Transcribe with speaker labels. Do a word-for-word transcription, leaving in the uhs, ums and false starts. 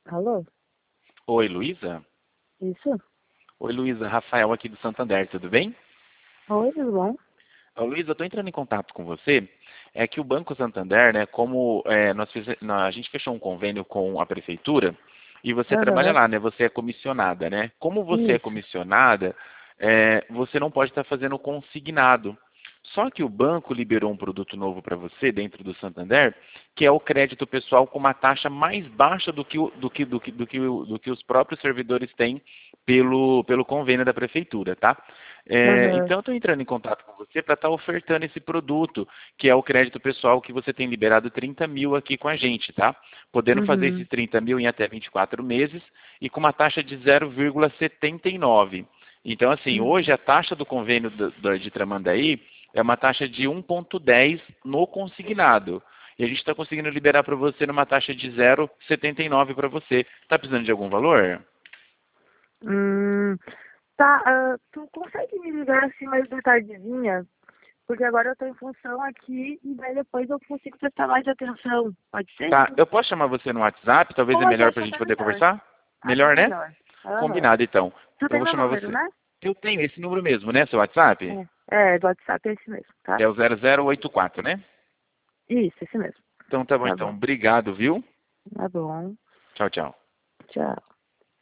Speaker 1: Alô?
Speaker 2: Oi, Luísa?
Speaker 1: Isso?
Speaker 2: Oi, Luísa. Rafael aqui do Santander, tudo bem?
Speaker 1: Oi, tudo bom?
Speaker 2: Ô, Luísa, eu estou entrando em contato com você. É que o Banco Santander, né, como é, nós fize- na- a gente fechou um convênio com a prefeitura e você trabalha
Speaker 1: Aham.
Speaker 2: lá, né? Você é comissionada, né? Como você é
Speaker 1: Isso.
Speaker 2: comissionada, é, você não pode estar fazendo consignado. Só que o banco liberou um produto novo para você dentro do Santander, que é o crédito pessoal com uma taxa mais baixa do que, o- do que, do que, do que, o- do que os próprios servidores têm pelo, pelo convênio da prefeitura, tá? É,
Speaker 1: Aham.
Speaker 2: então, eu estou entrando em contato com você para estar ofertando esse produto, que é o crédito pessoal que você tem liberado trinta mil aqui com a gente, tá? Podendo fazer esses
Speaker 1: Uhum.
Speaker 2: trinta mil em até vinte e quatro meses e com uma taxa de zero vírgula setenta e nove. Então, assim, hoje
Speaker 1: Uhum.
Speaker 2: a taxa do convênio do, do, de Tramandaí é uma taxa de um vírgula dez no consignado. E a gente está conseguindo liberar para você numa taxa de zero vírgula setenta e nove para você. Está precisando de algum valor?
Speaker 1: Hum, tá, ah, tu consegue me ligar assim mais de tardezinha? Porque agora eu tô em função aqui e daí depois eu consigo prestar mais atenção. Pode ser?
Speaker 2: Tá, eu posso chamar você no WhatsApp? Talvez é
Speaker 1: Pode,
Speaker 2: melhor para
Speaker 1: acho
Speaker 2: a gente
Speaker 1: até
Speaker 2: poder
Speaker 1: melhor.
Speaker 2: conversar?
Speaker 1: Acho
Speaker 2: Melhor, né?
Speaker 1: melhor. Aham.
Speaker 2: Combinado, então.
Speaker 1: Tu
Speaker 2: Eu
Speaker 1: tem
Speaker 2: vou
Speaker 1: meu
Speaker 2: chamar
Speaker 1: número,
Speaker 2: você.
Speaker 1: né?
Speaker 2: Eu tenho esse número mesmo, né? Seu WhatsApp?
Speaker 1: É. É, do WhatsApp é esse mesmo, tá?
Speaker 2: É o zero zero oito quatro, né?
Speaker 1: Isso, esse mesmo.
Speaker 2: Então tá bom,
Speaker 1: Tá
Speaker 2: então.
Speaker 1: bom.
Speaker 2: Obrigado, viu?
Speaker 1: Tá bom.
Speaker 2: Tchau, tchau.
Speaker 1: Tchau.